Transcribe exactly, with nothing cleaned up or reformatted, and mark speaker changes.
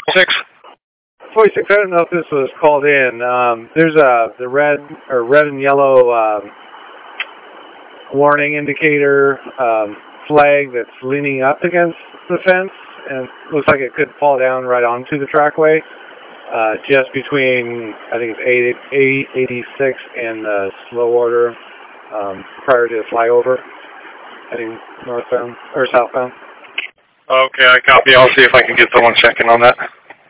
Speaker 1: Six.
Speaker 2: forty-six, I don't know if this was called in. Um, there's a the red or red and yellow um, warning indicator um, flag that's leaning up against the fence, and it looks like it could fall down right onto the trackway, uh, just between I think it's eight eighty-six and the slow order um, prior to the flyover, heading northbound or southbound.
Speaker 1: Okay, I copy. I'll see if I can get someone checking on that.